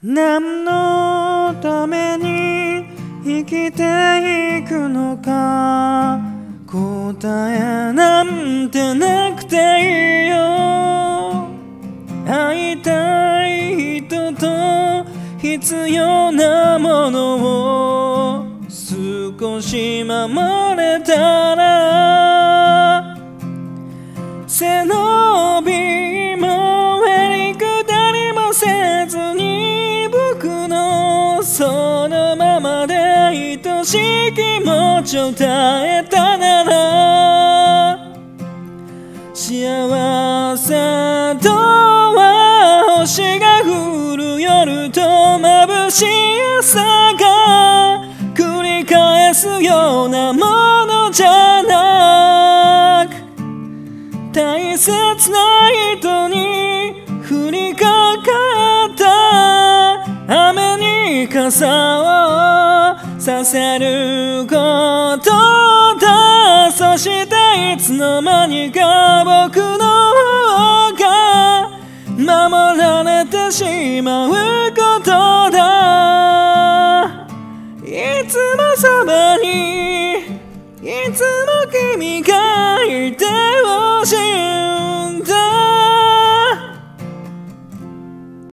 何のために生きていくのか、答えなんてなくていいよ。会いたい人と必要なものを少し守れたら、背伸びもへりくだりもせずに僕のそのままで愛しい気持ちを伝えたなら、幸せとは星が降る夜と眩しい朝が繰り返すようなものじゃなく、大切な人に降りかかった雨に傘をさせることだ。そしていつの間にか僕の方が守られてしまうことだ。いつもそばに、いつも君が